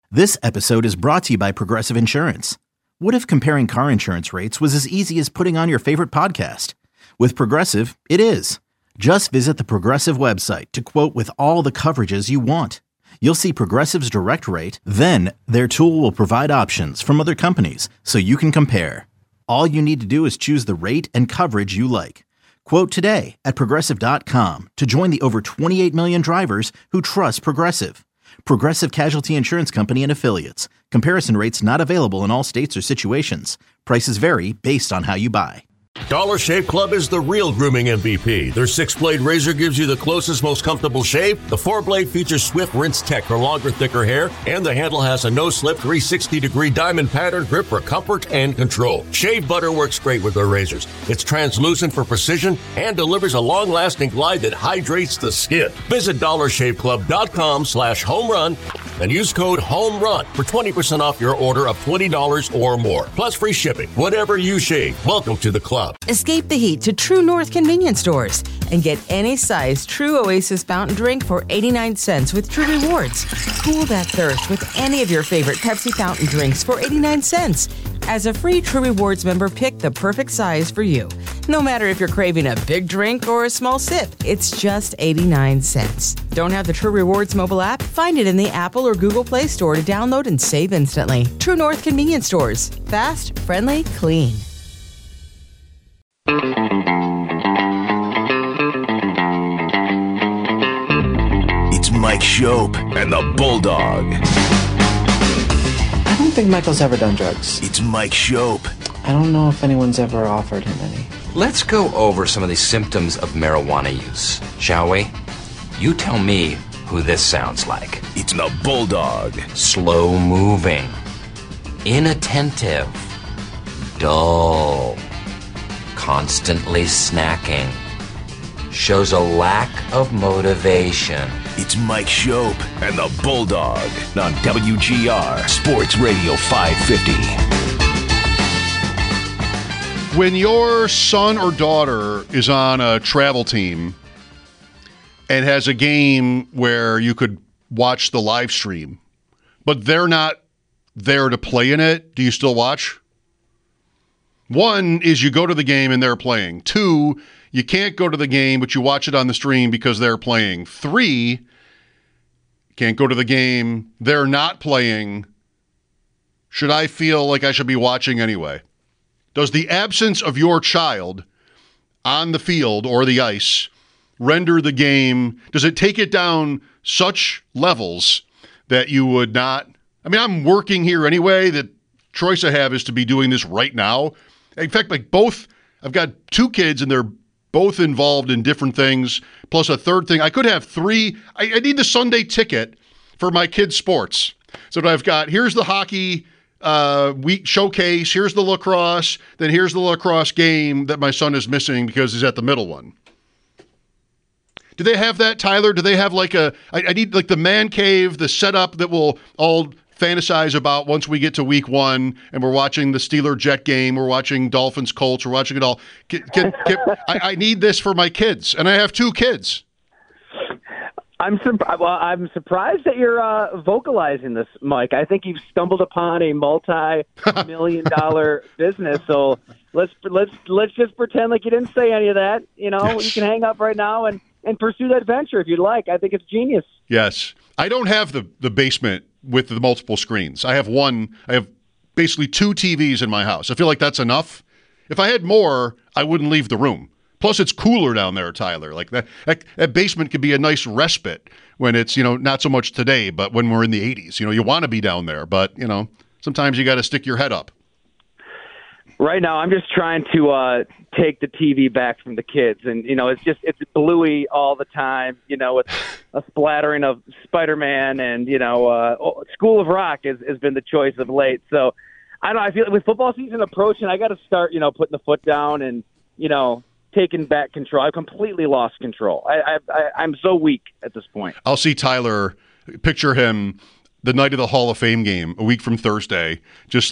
This episode is brought to you by Progressive Insurance. What if comparing car insurance rates was as easy as putting on your favorite podcast? With Progressive, it is. Just visit the Progressive website to quote with all the coverages you want. You'll see Progressive's direct rate, then their tool will provide options from other companies so you can compare. All you need to do is choose the rate and coverage you like. Quote today at Progressive.com to join the over 28 million drivers who trust Progressive. Progressive Casualty Insurance Company and Affiliates. Comparison rates not available in all states or situations. Prices vary based on how you buy. Dollar Shave Club is the real grooming MVP. Their 6-blade razor gives you the closest, most comfortable shave. The 4-blade features swift rinse tech for longer, thicker hair. And the handle has a no-slip 360-degree diamond pattern grip for comfort and control. Shave butter works great with their razors. It's translucent for precision and delivers a long-lasting glide that hydrates the skin. Visit DollarShaveClub.com/homerun and use code HOMERUN for 20% off your order of $20 or more. Plus free shipping. Whatever you shave, welcome to the club. Escape the heat to True North convenience stores and get any size True Oasis fountain drink for 89 cents with True Rewards. Cool that thirst with any of your favorite Pepsi fountain drinks for 89 cents. As a free True Rewards member, pick the perfect size for you. No matter if you're craving a big drink or a small sip, it's just 89 cents. Don't have the True Rewards mobile app? Find it in the Apple or Google Play Store to download and save instantly. True North convenience stores. Fast, friendly, clean. It's Mike Schopp and the Bulldog. I don't think Michael's ever done drugs. It's Mike Schopp. I don't know if anyone's ever offered him any. Let's go over some of the symptoms of marijuana use, shall we? You tell me who this sounds like. It's the Bulldog. Slow moving, inattentive, dull, constantly snacking, shows a lack of motivation. It's Mike Schopp and the Bulldog on WGR Sports Radio 550. When your son or daughter is on a travel team and has a game where you could watch the live stream, but they're not there to play in it, do you still watch? One is you go to the game and they're playing. Two, you can't go to the game, but you watch it on the stream because they're playing. Three, can't go to the game, they're not playing. Should I feel like I should be watching anyway? Does the absence of your child on the field or the ice render the game, does it take it down such levels that you would not? I mean, I'm working here anyway. The choice I have is to be doing this right now. In fact, I've got two kids and they're both involved in different things, plus a third thing. I could have three. I need the Sunday ticket for my kids' sports. So I've got, here's the hockey week showcase, here's the lacrosse, then here's the lacrosse game that my son is missing because he's at the middle one. Do they have that, Tyler? Do they have I need the man cave, the setup that we'll all fantasize about once we get to week one and we're watching the Steeler-Jet game, we're watching Dolphins-Colts, we're watching it all. I need this for my kids, and I have two kids. I'm surprised that you're vocalizing this, Mike. I think you've stumbled upon a multi-million-dollar business. So let's just pretend like you didn't say any of that. You know, yes. You can hang up right now and pursue that venture if you'd like. I think it's genius. Yes, I don't have the basement with the multiple screens. I have one. I have basically two TVs in my house. I feel like that's enough. If I had more, I wouldn't leave the room. Plus, it's cooler down there, Tyler. Like that basement could be a nice respite when it's, not so much today, but when we're in the 80s. You want to be down there, but, sometimes you got to stick your head up. Right now, I'm just trying to take the TV back from the kids. And, it's Bluey all the time, with a splattering of Spider-Man and, School of Rock has been the choice of late. So, I feel like with football season approaching, I got to start, putting the foot down and, taking back control. I've completely lost control. I'm so weak at this point. I'll see Tyler, picture him the night of the Hall of Fame game, a week from Thursday, just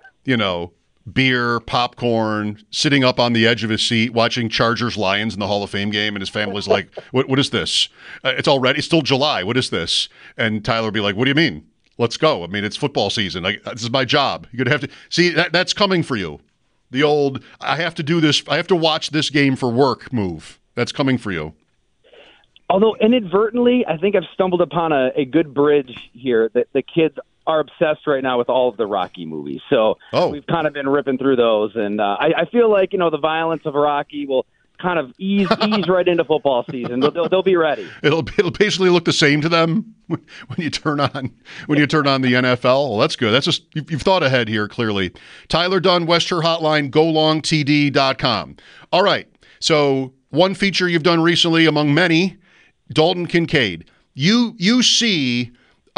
beer, popcorn, sitting up on the edge of his seat, watching Chargers-Lions in the Hall of Fame game, and his family's like, what is this? It's already, it's still July. What is this? And Tyler would be like, what do you mean? Let's go. I mean, it's football season. This is my job. You're going to have to see that's coming for you. The old, I have to do this. I have to watch this game for work move. That's coming for you. Although inadvertently, I think I've stumbled upon a good bridge here that the kids are obsessed right now with all of the Rocky movies. So we've kind of been ripping through those. And I feel like, the violence of Rocky will kind of ease right into football season. They'll be ready. It'll basically look the same to them when you turn on the NFL. Well, that's good. That's just you've thought ahead here clearly. Tyler Dunne, Western Hotline, golongtd.com. All right. So one feature you've done recently among many, Dalton Kincaid. You see,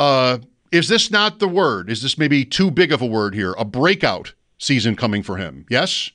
is this not the word? Is this maybe too big of a word here? A breakout season coming for him? Yes.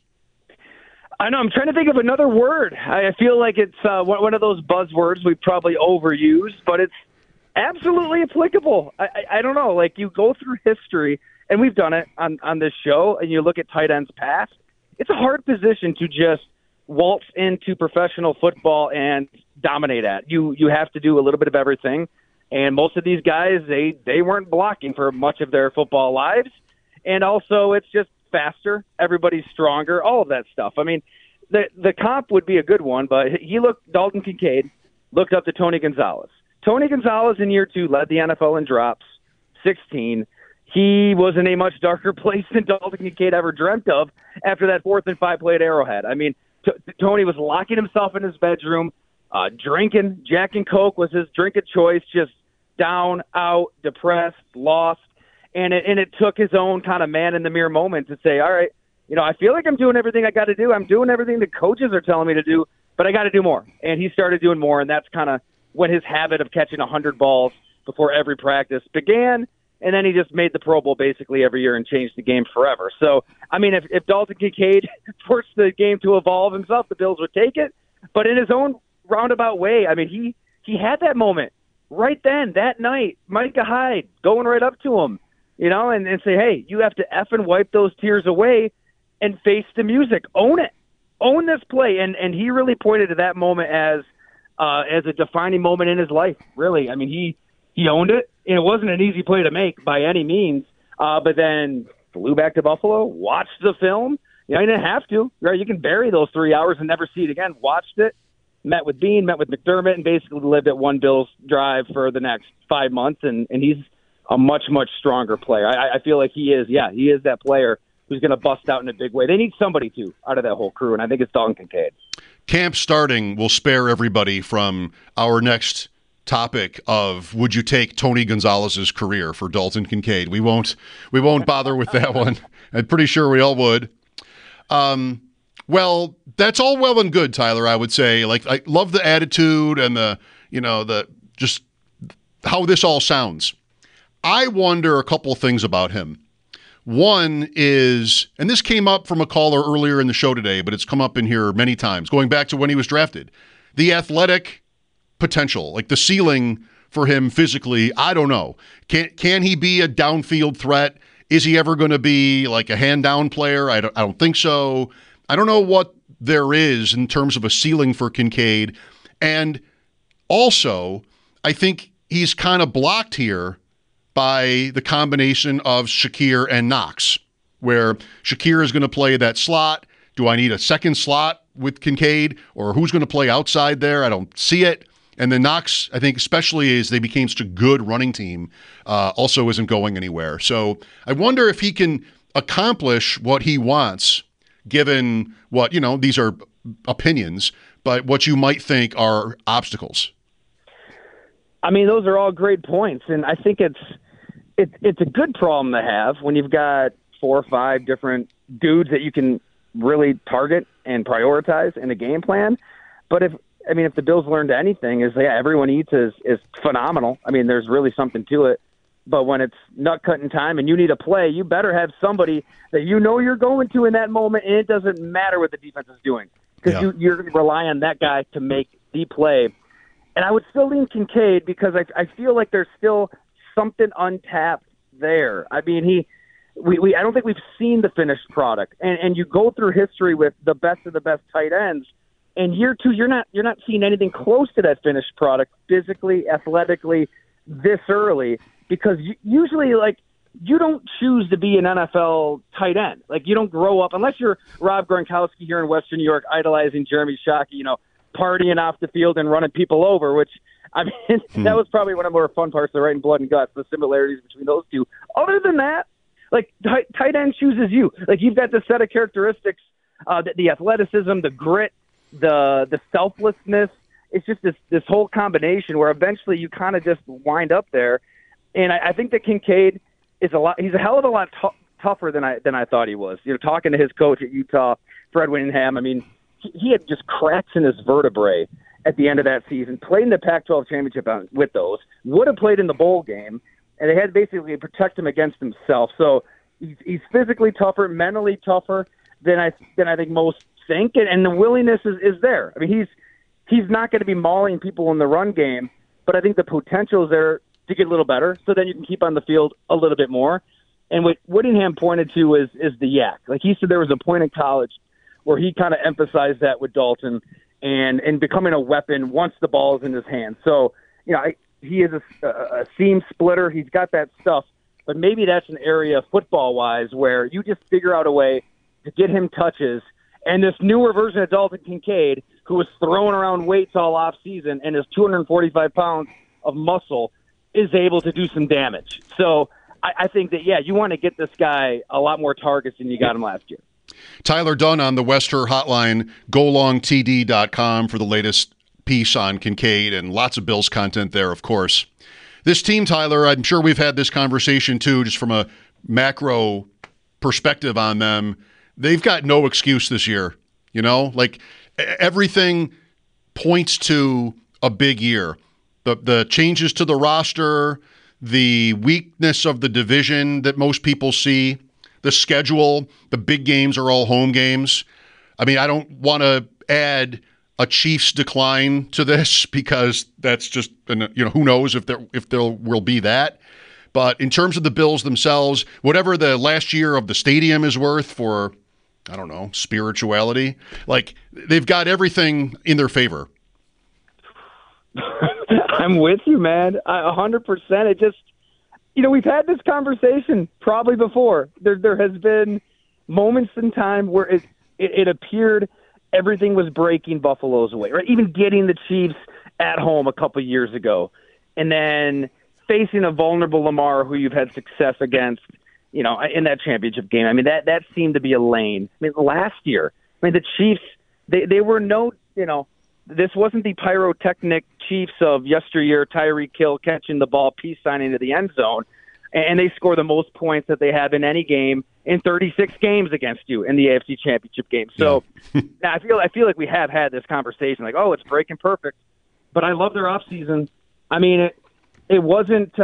I know. I'm trying to think of another word. I feel like it's one of those buzzwords we probably overuse, but it's absolutely applicable. I don't know. Like, you go through history, and we've done it on this show, and you look at tight ends past. It's a hard position to just waltz into professional football and dominate at. You have to do a little bit of everything, and most of these guys, they weren't blocking for much of their football lives, and also it's just faster, everybody's stronger, all of that stuff. I mean, the comp would be a good one, but Dalton Kincaid looked up to Tony Gonzalez. Tony Gonzalez in year 2 led the NFL in drops, 16. He was in a much darker place than Dalton Kincaid ever dreamt of after that 4th and 5 play at Arrowhead. I mean, Tony was locking himself in his bedroom, drinking. Jack and Coke was his drink of choice, just down, out, depressed, lost. And it took his own kind of man-in-the-mirror moment to say, all right, I feel like I'm doing everything I got to do. I'm doing everything the coaches are telling me to do, but I got to do more. And he started doing more, and that's kind of when his habit of catching 100 balls before every practice began. And then he just made the Pro Bowl basically every year and changed the game forever. So, I mean, if Dalton Kincaid forced the game to evolve himself, the Bills would take it. But in his own roundabout way, I mean, he had that moment right then, that night. Micah Hyde going right up to him. And say, hey, you have to effing wipe those tears away and face the music. Own it. Own this play. And he really pointed to that moment as a defining moment in his life, really. I mean, he owned it. And it wasn't an easy play to make by any means. But then flew back to Buffalo, watched the film. You didn't have to. Right? You can bury those 3 hours and never see it again. Watched it, met with Bean, met with McDermott, and basically lived at one Bills drive for the next 5 months. And he's a much, much stronger player. I feel like he is that player who's going to bust out in a big way. They need somebody out of that whole crew, and I think it's Dalton Kincaid. Camp starting will spare everybody from our next topic of would you take Tony Gonzalez's career for Dalton Kincaid. We won't bother with that one. I'm pretty sure we all would. Well, that's all well and good, Tyler, I would say. Like, I love the attitude and the just how this all sounds. I wonder a couple of things about him. One is, and this came up from a caller earlier in the show today, but it's come up in here many times, going back to when he was drafted. The athletic potential, like the ceiling for him physically, I don't know. Can he be a downfield threat? Is he ever going to be like a hand-down player? I don't think so. I don't know what there is in terms of a ceiling for Kincaid. And also, I think he's kind of blocked here by the combination of Shakir and Knox, where Shakir is going to play that slot. Do I need a second slot with Kincaid, or who's going to play outside there? I don't see it. And then Knox, I think, especially as they became such a good running team, also isn't going anywhere. So I wonder if he can accomplish what he wants, given what, these are opinions, but what you might think are obstacles. I mean, those are all great points, and I think it's a good problem to have when you've got 4 or 5 different dudes that you can really target and prioritize in a game plan. But if the Bills learned anything, is everyone eats is phenomenal. I mean, there's really something to it. But when it's nut cutting time and you need a play, you better have somebody that you're going to in that moment, and it doesn't matter what the defense is doing because you're going to rely on that guy to make the play. And I would still lean Kincaid because I feel like there's still something untapped there. I mean, I don't think we've seen the finished product. And you go through history with the best of the best tight ends, and year 2, you're not seeing anything close to that finished product physically, athletically, this early. because usually, like, you don't choose to be an NFL tight end. Like, you don't grow up, unless you're Rob Gronkowski here in Western New York, idolizing Jeremy Shockey, partying off the field and running people over, which, I mean, that was probably one of the more fun parts of Writing Blood and Guts, the similarities between those two. Other than that, like, tight end chooses you. Like, you've got this set of characteristics, the athleticism, the grit, the selflessness. It's just this whole combination where eventually you kind of just wind up there. And I think that Kincaid he's a hell of a lot tougher than I thought he was. Talking to his coach at Utah, Fred Whittingham, I mean, he had just cracks in his vertebrae at the end of that season, played in the Pac-12 championship with those, would have played in the bowl game, and they had to basically protect him against himself. So he's physically tougher, mentally tougher than I think most think, and the willingness is there. I mean, he's not going to be mauling people in the run game, but I think the potential is there to get a little better, so then you can keep on the field a little bit more. And what Whittingham pointed to is the yak. Like, he said there was a point in college where he kind of emphasized that with Dalton and becoming a weapon once the ball is in his hands. So, he is a seam splitter. He's got that stuff, but maybe that's an area football-wise where you just figure out a way to get him touches. And this newer version of Dalton Kincaid, who was throwing around weights all offseason and is 245 pounds of muscle, is able to do some damage. So I think that, you want to get this guy a lot more targets than you got him last year. Tyler Dunn on the Wester Hotline, golongtd.com for the latest piece on Kincaid, and lots of Bills content there, of course. This team, Tyler, I'm sure we've had this conversation too, just from a macro perspective on them. They've got no excuse this year. Like, everything points to a big year. The changes to the roster, the weakness of the division that most people see, the schedule, the big games are all home games. I mean, I don't want to add a Chiefs decline to this because that's just, who knows if there will be that. But in terms of the Bills themselves, whatever the last year of the stadium is worth for, I don't know, spirituality, like, they've got everything in their favor. I'm with you, man. 100%. It just, we've had this conversation probably before. There has been moments in time where it appeared everything was breaking Buffalo's way, right? Even getting the Chiefs at home a couple years ago, and then facing a vulnerable Lamar who you've had success against, in that championship game. I mean, that seemed to be a lane. I mean, last year, the Chiefs, they were this wasn't the pyrotechnic Chiefs of yesteryear, Tyreek Hill catching the ball, peace signing to the end zone, and they score the most points that they have in any game in 36 games against you in the AFC Championship game. So I feel like we have had this conversation, like, oh, it's breaking perfect. But I love their offseason. I mean, it wasn't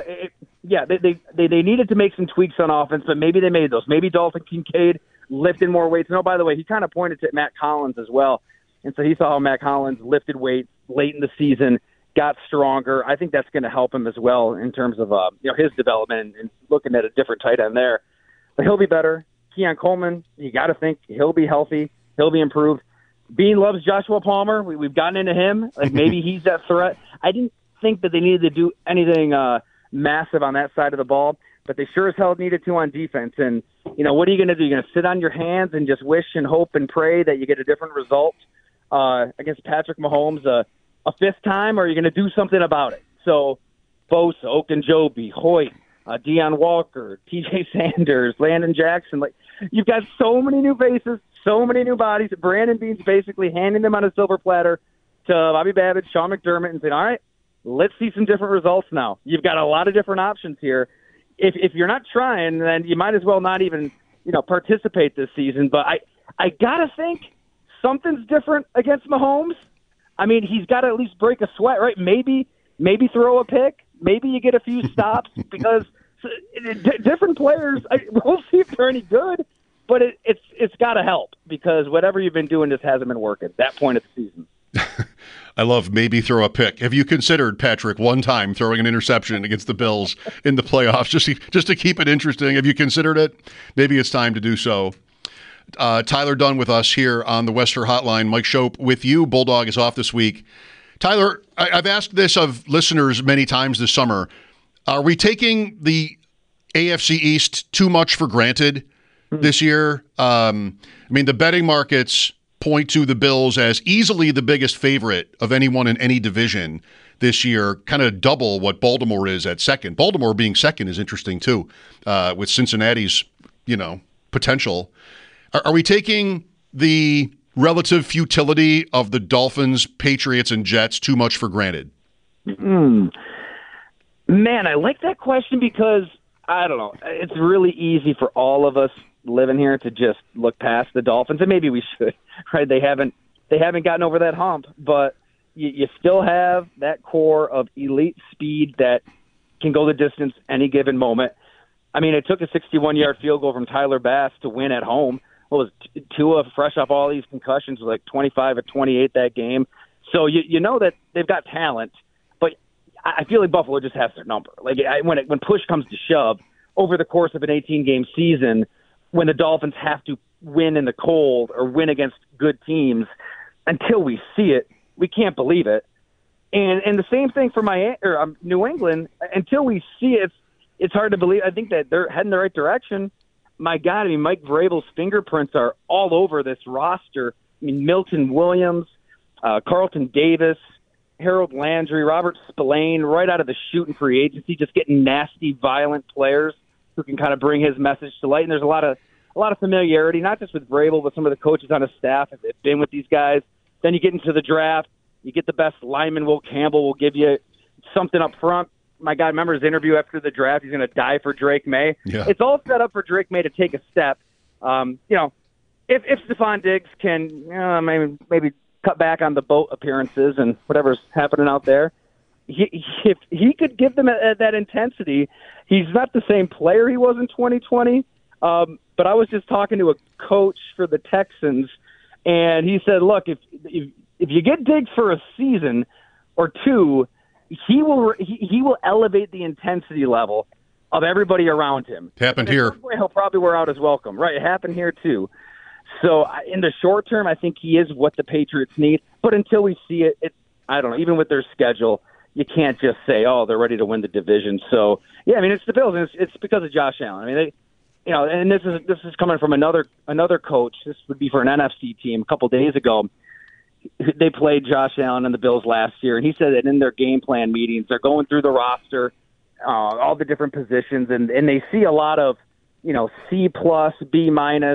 they needed to make some tweaks on offense, but maybe they made those. Maybe Dalton Kincaid lifted more weights. No, by the way, he kind of pointed to Matt Collins as well. And so he saw how Matt Collins lifted weights late in the season, got stronger. I think that's going to help him as well in terms of his development and looking at a different tight end there. But he'll be better. Keon Coleman, you got to think he'll be healthy. He'll be improved. Bean loves Joshua Palmer. We've gotten into him. Like, maybe he's that threat. I didn't think that they needed to do anything massive on that side of the ball, but they sure as hell needed to on defense. And, what are you going to do? You're going to sit on your hands and just wish and hope and pray that you get a different result against Patrick Mahomes a fifth time, or are you going to do something about it? So Bosa, Ogunjobi, Hoyt, Deion Walker, TJ Sanders, Landon Jackson, like, you've got so many new faces, so many new bodies. Brandon Beane's basically handing them on a silver platter to Bobby Babbitt, Sean McDermott, and saying, all right, let's see some different results now. You've got a lot of different options here. If you're not trying, then you might as well not even, participate this season. But I got to think something's different against Mahomes. I mean, he's got to at least break a sweat, right? Maybe throw a pick. Maybe you get a few stops because different players, we'll see if they're any good, but it's got to help because whatever you've been doing just hasn't been working at that point of the season. I love maybe throw a pick. Have you considered, Patrick, one time throwing an interception against the Bills in the playoffs just to keep it interesting? Have you considered it? Maybe it's time to do so. Tyler Dunn with us here on the Wester Hotline. Mike Schopp with you. Bulldog is off this week. Tyler, I've asked this of listeners many times this summer. Are we taking the AFC East too much for granted this year? I mean, the betting markets point to the Bills as easily the biggest favorite of anyone in any division this year, kind of double what Baltimore is at second. Baltimore being second is interesting too, with Cincinnati's, potential. Are we taking the relative futility of the Dolphins, Patriots, and Jets too much for granted? Man, I like that question because, I don't know, it's really easy for all of us living here to just look past the Dolphins, and maybe we should, right? They haven't gotten over that hump, but you still have that core of elite speed that can go the distance any given moment. I mean, it took a 61-yard field goal from Tyler Bass to win at home. What was Tua, fresh off all these concussions, was like 25 of 28 that game. So you know that they've got talent, but I feel like Buffalo just has their number. Like when push comes to shove, over the course of an 18-game season, when the Dolphins have to win in the cold or win against good teams, until we see it, we can't believe it. And the same thing for New England. Until we see it, it's hard to believe. I think that they're heading the right direction. My God, I mean, Mike Vrabel's fingerprints are all over this roster. I mean, Milton Williams, Carlton Davis, Harold Landry, Robert Spillane, right out of the chute in free agency, just getting nasty, violent players who can kind of bring his message to light. And there's a lot of familiarity, not just with Vrabel, but some of the coaches on his staff have been with these guys. Then you get into the draft. You get the best lineman. Will Campbell will give you something up front. My God, remember his interview after the draft? He's going to die for Drake May. Yeah. It's all set up for Drake May to take a step. If Stephon Diggs can maybe cut back on the boat appearances and whatever's happening out there, if he could give them that intensity, he's not the same player he was in 2020. But I was just talking to a coach for the Texans, and he said, look, if you get Diggs for a season or two, he will elevate the intensity level of everybody around him. Happened here. He'll probably wear out his welcome. Right, it happened here too. So in the short term, I think he is what the Patriots need. But until we see it, I don't know, even with their schedule, you can't just say, oh, they're ready to win the division. So, yeah, I mean, it's the Bills, and it's because of Josh Allen. I mean, and this is coming from another coach. This would be for an NFC team. A couple days ago, they played Josh Allen and the Bills last year, and he said that in their game plan meetings, they're going through the roster, all the different positions, and they see a lot of, C+, B-,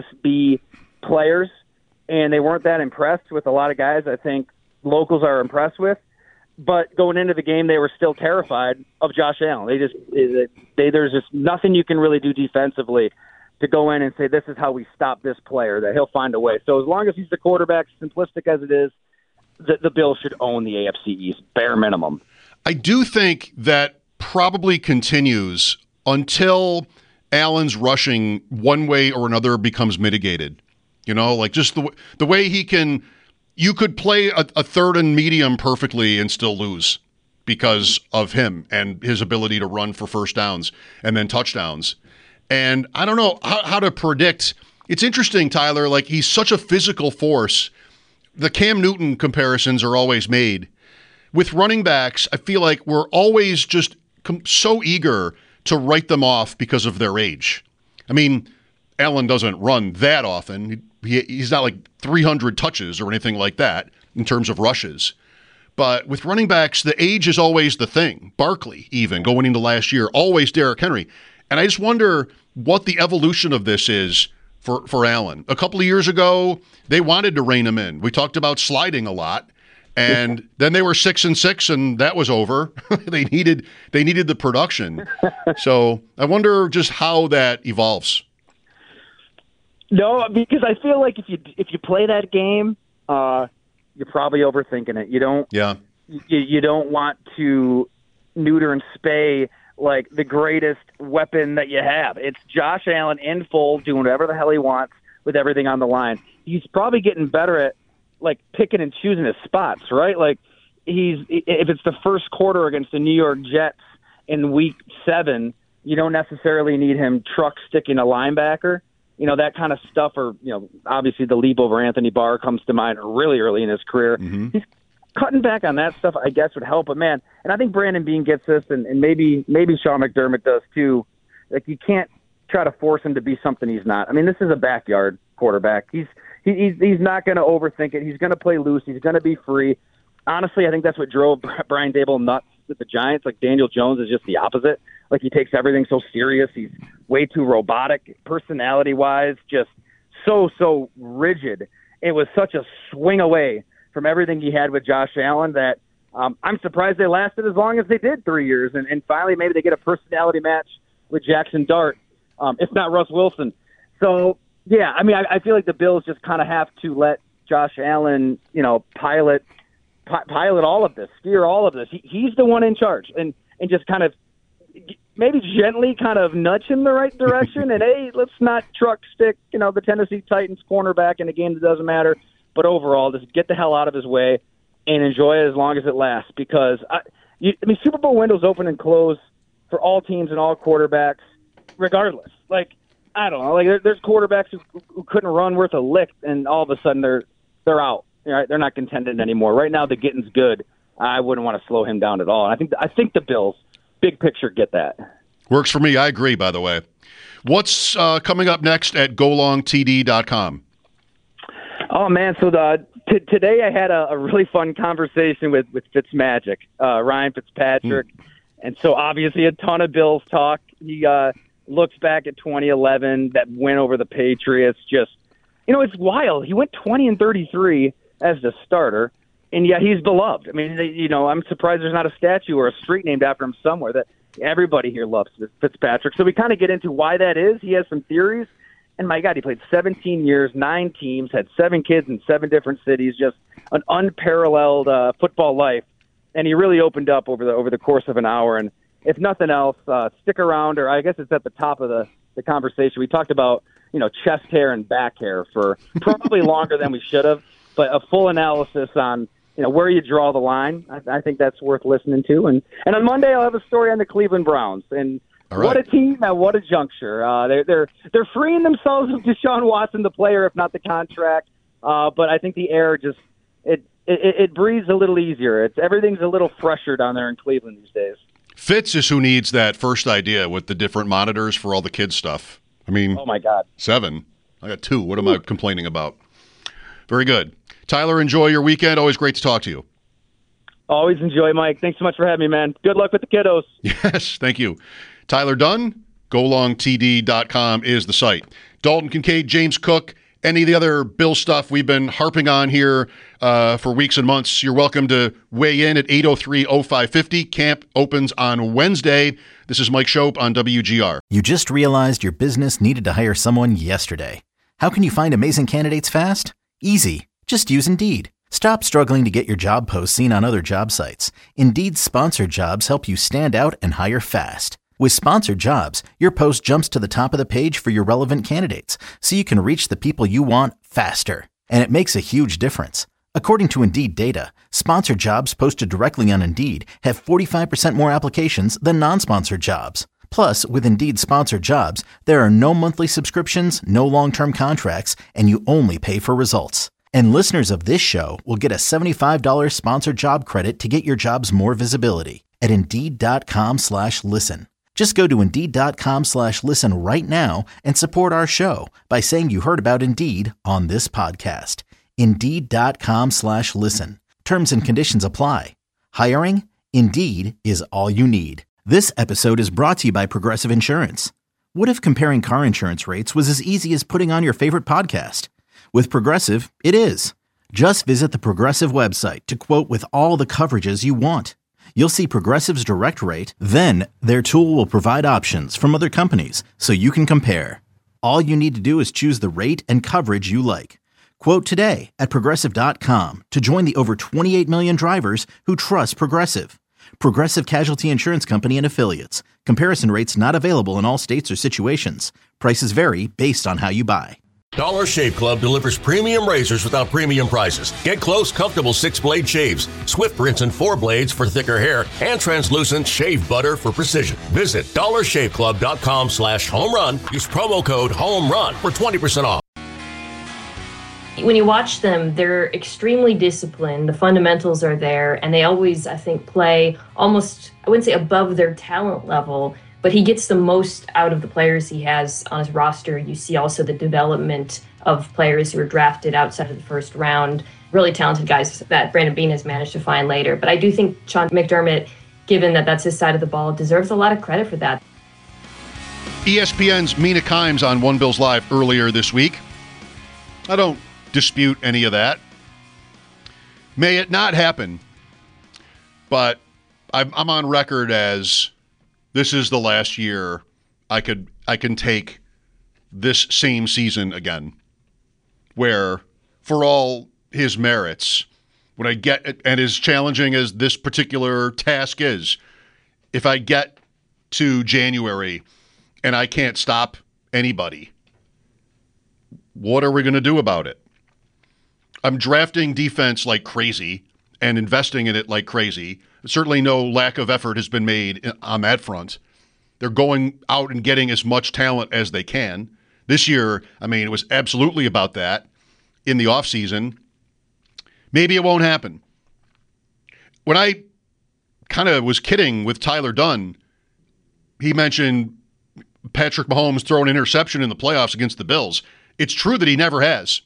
B players, and they weren't that impressed with a lot of guys I think locals are impressed with. But going into the game, they were still terrified of Josh Allen. There's just nothing you can really do defensively to go in and say, this is how we stop this player, that he'll find a way. So as long as he's the quarterback, simplistic as it is, the Bills should own the AFC East, bare minimum. I do think that probably continues until Allen's rushing one way or another becomes mitigated. Like just the way he can – you could play a third and medium perfectly and still lose because of him and his ability to run for first downs and then touchdowns. And I don't know how to predict. It's interesting, Tyler, like he's such a physical force. The Cam Newton comparisons are always made. With running backs, I feel like we're always just so eager to write them off because of their age. I mean, Allen doesn't run that often. He's not like 300 touches or anything like that in terms of rushes. But with running backs, the age is always the thing. Barkley, even, going into last year, always Derrick Henry. And I just wonder what the evolution of this is for Allen. A couple of years ago, they wanted to rein him in. We talked about sliding a lot. And then they were 6-6, and that was over. They needed the production. So I wonder just how that evolves. No, because I feel like if you play that game, you're probably overthinking it. You don't. Yeah. You don't want to neuter and spay like the greatest weapon that you have. It's Josh Allen in full, doing whatever the hell he wants with everything on the line. He's probably getting better at like picking and choosing his spots, right? Like if it's the first quarter against the New York Jets in Week 7, you don't necessarily need him truck sticking a linebacker. That kind of stuff, or, obviously the leap over Anthony Barr comes to mind really early in his career. Mm-hmm. cutting back on that stuff, I guess, would help. But, man, and I think Brandon Beane gets this, and maybe Sean McDermott does too. Like, you can't try to force him to be something he's not. I mean, this is a backyard quarterback. He's not going to overthink it. He's going to play loose. He's going to be free. Honestly, I think that's what drove Brian Daboll nuts with the Giants. Like, Daniel Jones is just the opposite. Like, he takes everything so serious. He's way too robotic, personality-wise, just so rigid. It was such a swing away from everything he had with Josh Allen that I'm surprised they lasted as long as they did, 3 years. And finally, maybe they get a personality match with Jackson Dart, if not Russ Wilson. So, yeah, I mean, I feel like the Bills just kind of have to let Josh Allen, pilot all of this, steer all of this. He's the one in charge, and just kind of maybe gently kind of nudge him the right direction. And, hey, let's not truck stick, the Tennessee Titans cornerback in a game that doesn't matter. But overall, just get the hell out of his way and enjoy it as long as it lasts. Because, Super Bowl windows open and close for all teams and all quarterbacks, regardless. Like, I don't know. Like, there's quarterbacks who couldn't run worth a lick, and all of a sudden they're out. Right? They're not contending anymore. Right now, the getting's good. I wouldn't want to slow him down at all. And I think the Bills, big picture, get that. Works for me. I agree, by the way. What's coming up next at golongtd.com? Oh, man. So today I had a really fun conversation with Fitzmagic, Ryan Fitzpatrick. And so obviously a ton of Bills talk. He looks back at 2011, that win over the Patriots. Just, it's wild. He went 20-33 as the starter, and yet he's beloved. I mean, I'm surprised there's not a statue or a street named after him somewhere. That everybody here loves Fitzpatrick. So we kind of get into why that is. He has some theories. And my God, he played 17 years, 9 teams, had 7 kids in 7 different cities, just an unparalleled football life. And he really opened up over the course of an hour. And if nothing else, stick around, or I guess it's at the top of the conversation. We talked about, chest hair and back hair for probably longer than we should have, but a full analysis on, where you draw the line. I think that's worth listening to. And on Monday, I'll have a story on the Cleveland Browns. And right. What a team and what a juncture. They're freeing themselves of Deshaun Watson, the player, if not the contract. But I think the air just it breathes a little easier. Everything's a little fresher down there in Cleveland these days. Fitz is who needs that first idea with the different monitors for all the kids' stuff. I mean, oh my God, 7. I got 2. What am I complaining about? Very good. Tyler, enjoy your weekend. Always great to talk to you. Always enjoy, Mike. Thanks so much for having me, man. Good luck with the kiddos. Yes, thank you. Tyler Dunn, golongtd.com is the site. Dalton Kincaid, James Cook, any of the other Bill stuff we've been harping on here for weeks and months, you're welcome to weigh in at 803-0550. Camp opens on Wednesday. This is Mike Shope on WGR. You just realized your business needed to hire someone yesterday. How can you find amazing candidates fast? Easy. Just use Indeed. Stop struggling to get your job posts seen on other job sites. Indeed's sponsored jobs help you stand out and hire fast. With sponsored jobs, your post jumps to the top of the page for your relevant candidates, so you can reach the people you want faster. And it makes a huge difference. According to Indeed data, sponsored jobs posted directly on Indeed have 45% more applications than non-sponsored jobs. Plus, with Indeed sponsored jobs, there are no monthly subscriptions, no long-term contracts, and you only pay for results. And listeners of this show will get a $75 sponsored job credit to get your jobs more visibility at Indeed.com/listen. Just go to Indeed.com/listen right now and support our show by saying you heard about Indeed on this podcast. Indeed.com/listen. Terms and conditions apply. Hiring? Indeed is all you need. This episode is brought to you by Progressive Insurance. What if comparing car insurance rates was as easy as putting on your favorite podcast? With Progressive, it is. Just visit the Progressive website to quote with all the coverages you want. You'll see Progressive's direct rate, then their tool will provide options from other companies so you can compare. All you need to do is choose the rate and coverage you like. Quote today at Progressive.com to join the over 28 million drivers who trust Progressive. Progressive Casualty Insurance Company and Affiliates. Comparison rates not available in all states or situations. Prices vary based on how you buy. Dollar Shave Club delivers premium razors without premium prices. Get close, comfortable 6-blade shaves, Swift rinse and 4 blades for thicker hair, and translucent shave butter for precision. Visit DollarShaveClub.com/home run. Use promo code HOME RUN for 20% off. When you watch them, they're extremely disciplined. The fundamentals are there, and they always, I think, play almost, I wouldn't say above their talent level, but he gets the most out of the players he has on his roster. You see also the development of players who are drafted outside of the first round, really talented guys that Brandon Beane has managed to find later. But I do think Sean McDermott, given that that's his side of the ball, deserves a lot of credit for that. ESPN's Mina Kimes on One Bills Live earlier this week. I don't dispute any of that. May it not happen, but I'm on record as this is the last year I can take this same season again, where for all his merits, when I get, and as challenging as this particular task is, if I get to January and I can't stop anybody, what are we going to do about it? I'm drafting defense like crazy and investing in it like crazy. Certainly no lack of effort has been made on that front. They're going out and getting as much talent as they can. This year, I mean, it was absolutely about that in the offseason. Maybe it won't happen. When I kind of was kidding with Tyler Dunn, he mentioned Patrick Mahomes throwing an interception in the playoffs against the Bills. It's true that he never has.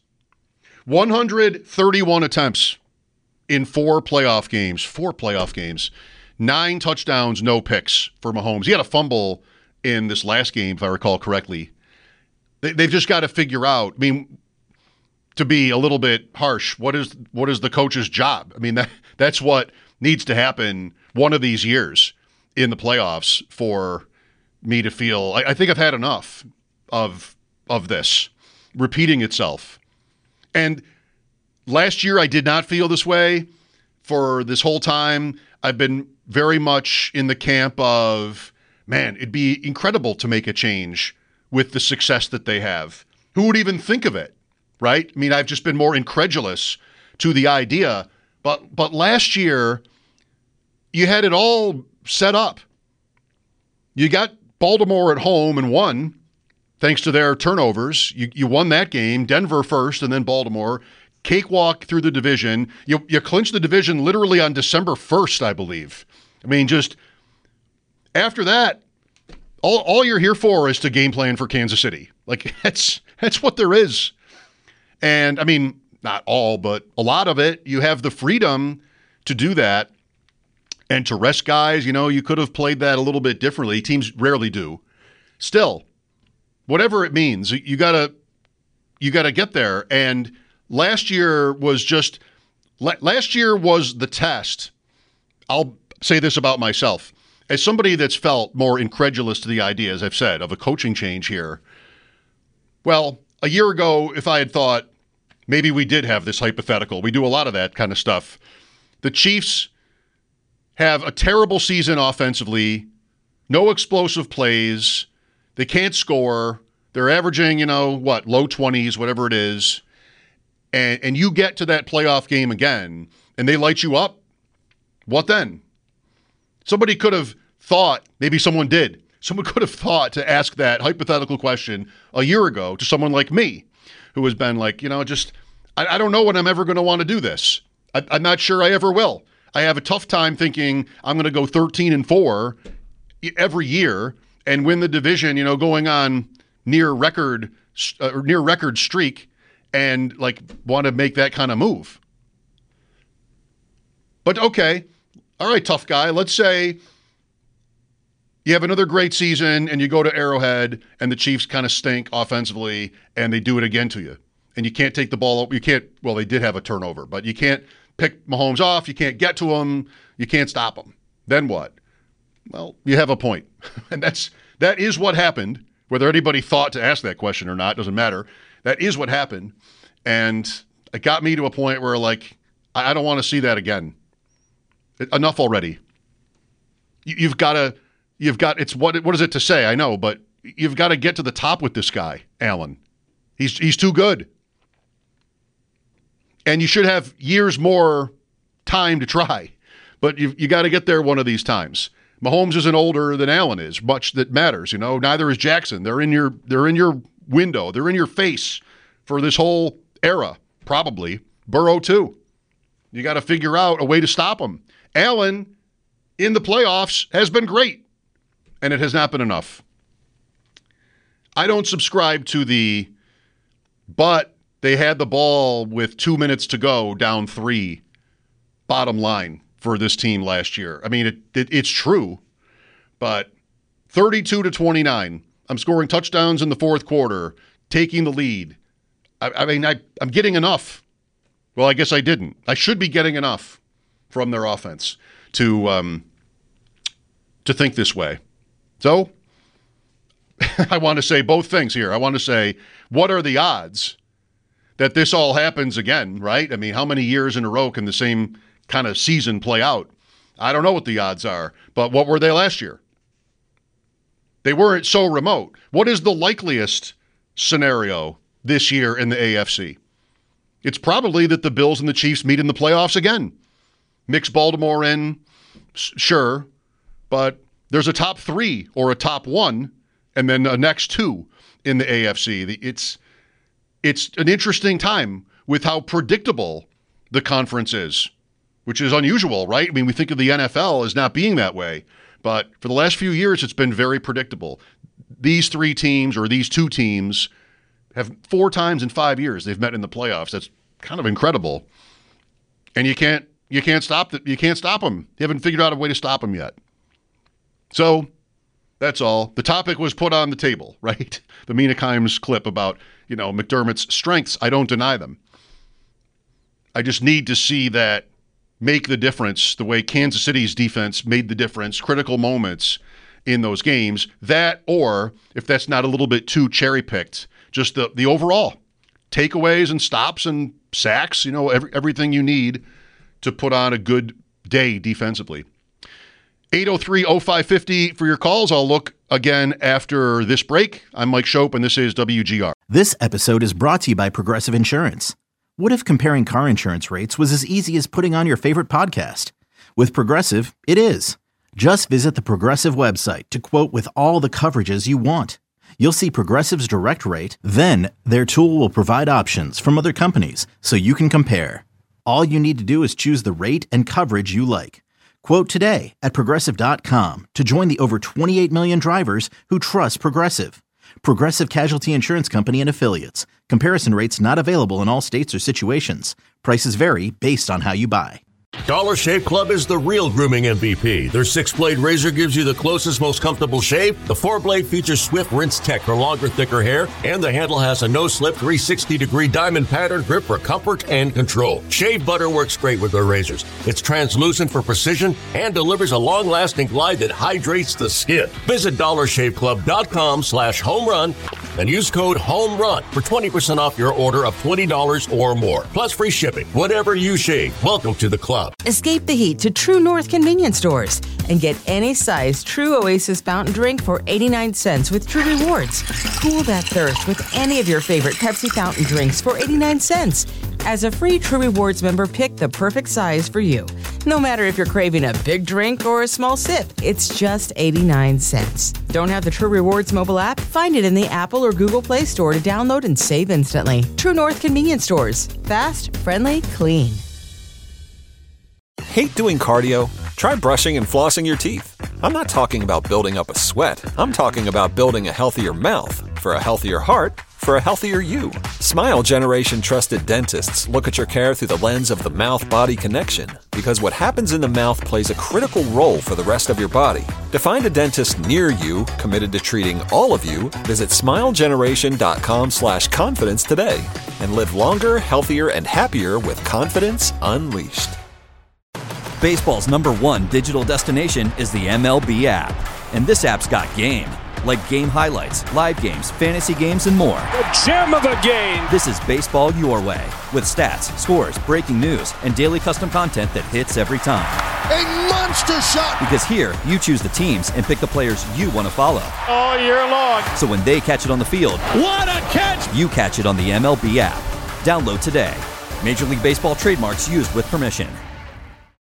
131 attempts in 4 playoff games. 9 touchdowns, no picks for Mahomes. He had a fumble in this last game, if I recall correctly. They've just got to figure out, I mean, to be a little bit harsh, what is the coach's job? I mean, that's what needs to happen one of these years in the playoffs for me to feel, I think I've had enough of this repeating itself. And last year I did not feel this way. For this whole time, I've been very much in the camp of, man, it'd be incredible to make a change with the success that they have. Who would even think of it, right? I mean, I've just been more incredulous to the idea. But last year, you had it all set up. You got Baltimore at home and won, thanks to their turnovers. You won that game, Denver first and then Baltimore. Cakewalk through the division. You clinched the division literally on December 1st, I believe. I mean, just after that, all you're here for is to game plan for Kansas City. Like, that's what there is. And, I mean, not all, but a lot of it, you have the freedom to do that and to rest guys. You know, you could have played that a little bit differently. Teams rarely do. Still, whatever it means, you gotta get there. And last year was the test. I'll say this about myself. As somebody that's felt more incredulous to the idea, as I've said, of a coaching change here, well, a year ago, if I had thought maybe we did have this hypothetical, we do a lot of that kind of stuff. The Chiefs have a terrible season offensively, no explosive plays, they can't score, they're averaging, low 20s, whatever it is, and you get to that playoff game again, and they light you up, what then? Somebody could have thought, maybe someone did, someone could have thought to ask that hypothetical question a year ago to someone like me, who has been like, I don't know when I'm ever going to want to do this. I'm not sure I ever will. I have a tough time thinking I'm going to go 13-4 every year and win the division, going on near record streak and want to make that kind of move. But okay, all right, tough guy. Let's say you have another great season and you go to Arrowhead and the Chiefs kind of stink offensively and they do it again to you. And you can't take the ball up. They did have a turnover, but you can't pick Mahomes off. You can't get to him. You can't stop him. Then what? Well, you have a point. And that is what happened. Whether anybody thought to ask that question or not, doesn't matter. That is what happened. And it got me to a point where, I don't want to see that again. Enough already. You've got, it's what is it to say? I know, but you've got to get to the top with this guy, Allen. He's too good. And you should have years more time to try. But you got to get there one of these times. Mahomes isn't older than Allen is. Much that matters, Neither is Jackson. They're in your window. They're in your face for this whole era. probably. Burrow, too. You got to figure out a way to stop him. Allen, in the playoffs, has been great, and it has not been enough. I don't subscribe to but they had the ball with 2 minutes to go, down 3, bottom line for this team last year. I mean, it's true, but 32-29. I'm scoring touchdowns in the fourth quarter, taking the lead. I'm getting enough. Well, I guess I didn't. I should be getting enough from their offense to think this way. So I want to say both things here. I want to say, what are the odds that this all happens again, right? I mean, how many years in a row can the same kind of season play out? I don't know what the odds are, but what were they last year? They weren't so remote. What is the likeliest scenario this year in the AFC? It's probably that the Bills and the Chiefs meet in the playoffs again. Mix Baltimore in, sure, but there's a top 3 or a top 1 and then a next 2 in the AFC. It's an interesting time with how predictable the conference is, which is unusual, right? I mean, we think of the NFL as not being that way, but for the last few years, it's been very predictable. These 3 teams or these 2 teams have 4 times in 5 years they've met in the playoffs. That's kind of incredible. And you can't stop them. You haven't figured out a way to stop them yet. So that's all. The topic was put on the table, right? The Mina Kimes clip about, McDermott's strengths. I don't deny them. I just need to see that make the difference the way Kansas City's defense made the difference, critical moments in those games. That, or if that's not a little bit too cherry-picked, just the overall takeaways and stops and sacks, everything you need to put on a good day defensively. 803-0550 for your calls. I'll look again after this break. I'm Mike Shope, and this is WGR. This episode is brought to you by Progressive Insurance. What if comparing car insurance rates was as easy as putting on your favorite podcast? With Progressive, it is. Just visit the Progressive website to quote with all the coverages you want. You'll see Progressive's direct rate, then their tool will provide options from other companies so you can compare. All you need to do is choose the rate and coverage you like. Quote today at Progressive.com to join the over 28 million drivers who trust Progressive. Progressive Casualty Insurance Company and Affiliates. Comparison rates not available in all states or situations. Prices vary based on how you buy. Dollar Shave Club is the real grooming MVP. Their 6-blade razor gives you the closest, most comfortable shave. The 4-blade features Swift Rinse Tech for longer, thicker hair. And the handle has a no-slip 360-degree diamond pattern grip for comfort and control. Shave butter works great with their razors. It's translucent for precision and delivers a long-lasting glide that hydrates the skin. Visit DollarShaveClub.com/homerun and use code HOMERUN for 20% off your order of $20 or more. Plus free shipping. Whatever you shave, welcome to the club. Escape the heat to True North convenience stores and get any size True Oasis fountain drink for 89 cents with True Rewards. Cool that thirst with any of your favorite Pepsi fountain drinks for 89 cents. As a free True Rewards member, pick the perfect size for you. No matter if you're craving a big drink or a small sip, it's just 89 cents. Don't have the True Rewards mobile app? Find it in the Apple or Google Play Store to download and save instantly. True North convenience stores. Fast, friendly, clean. Hate doing cardio? Try brushing and flossing your teeth. I'm not talking about building up a sweat. I'm talking about building a healthier mouth for a healthier heart for a healthier you. Smile Generation trusted dentists look at your care through the lens of the mouth-body connection because what happens in the mouth plays a critical role for the rest of your body. To find a dentist near you committed to treating all of you, visit smilegeneration.com/confidence today and live longer, healthier, and happier with confidence unleashed. Baseball's #1 digital destination is the MLB app. And this app's got game. Like game highlights, live games, fantasy games, and more. The gem of the game! This is baseball your way. With stats, scores, breaking news, and daily custom content that hits every time. A monster shot! Because here, you choose the teams and pick the players you want to follow. All year long. So when they catch it on the field, what a catch! You catch it on the MLB app. Download today. Major League Baseball trademarks used with permission.